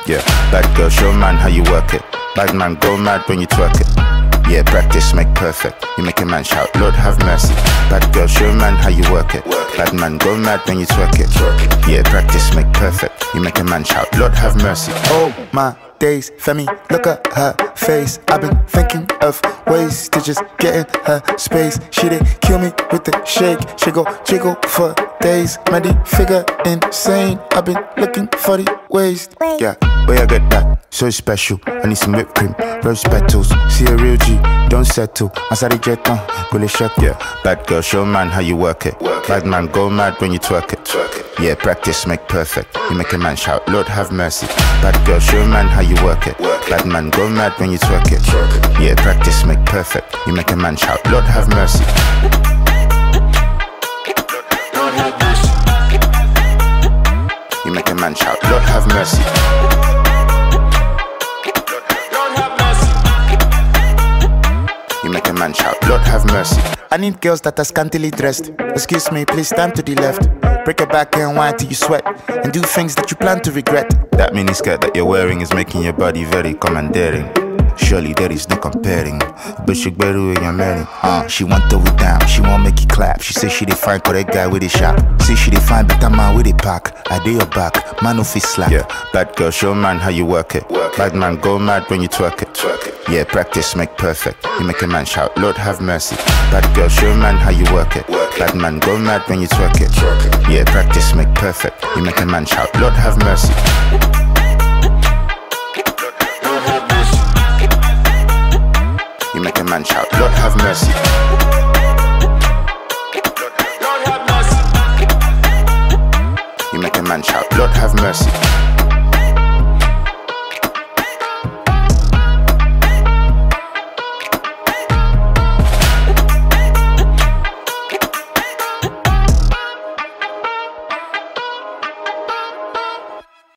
Yeah, bad girl, show man how you work it. Bad man, go mad when you twerk it. Yeah, practice make perfect. You make a man shout, Lord have mercy. Bad girl, show man how you work it. Bad man, go mad when you twerk it. Yeah, practice make perfect. You make a man shout, Lord have mercy. Oh my days, Femi, look at her face. I've been thinking of ways to just get in her space. She did kill me with the shake. She go jiggle for days. Muddy figure insane. I've been looking for the ways. Yeah, where I get that? So special. I need some whipped cream, rose petals. See a real G, don't settle. Masari jet on, go le check. Yeah, bad girl, show man how you work it. Bad man, go mad when you twerk it. Yeah, practice make perfect. You make a man shout, Lord have mercy. Bad girl, show man how you work it. Bad man, go mad when you twerk it. Yeah, practice make perfect. You make a man shout, Lord have mercy. Lord have mercy. You make a man shout, Lord have mercy. Lord have mercy. You make a man shout, Lord have mercy. I need girls that are scantily dressed. Excuse me, please stand to the left. Break your back and whine till you sweat. And do things that you plan to regret. That miniskirt that you're wearing is making your body very commandeering. Surely there is no comparing. But she better with your man. She want throw it down, she won't make it clap. She say she dey find correct guy with a shot. See she dey find better man with a pack. I do your back, man no fit slap. Yeah, bad girl, show man how you work it. Bad man, go mad when you twerk it. Yeah, practice make perfect. You make a man shout, Lord have mercy. Bad girl, show man how you work it. Bad man, go mad when you twerk it. Yeah, practice make perfect. You make a man shout, Lord have mercy. Lord have mercy. You make a man shout, Lord have mercy. Lord have mercy. You make a man shout, Lord have mercy.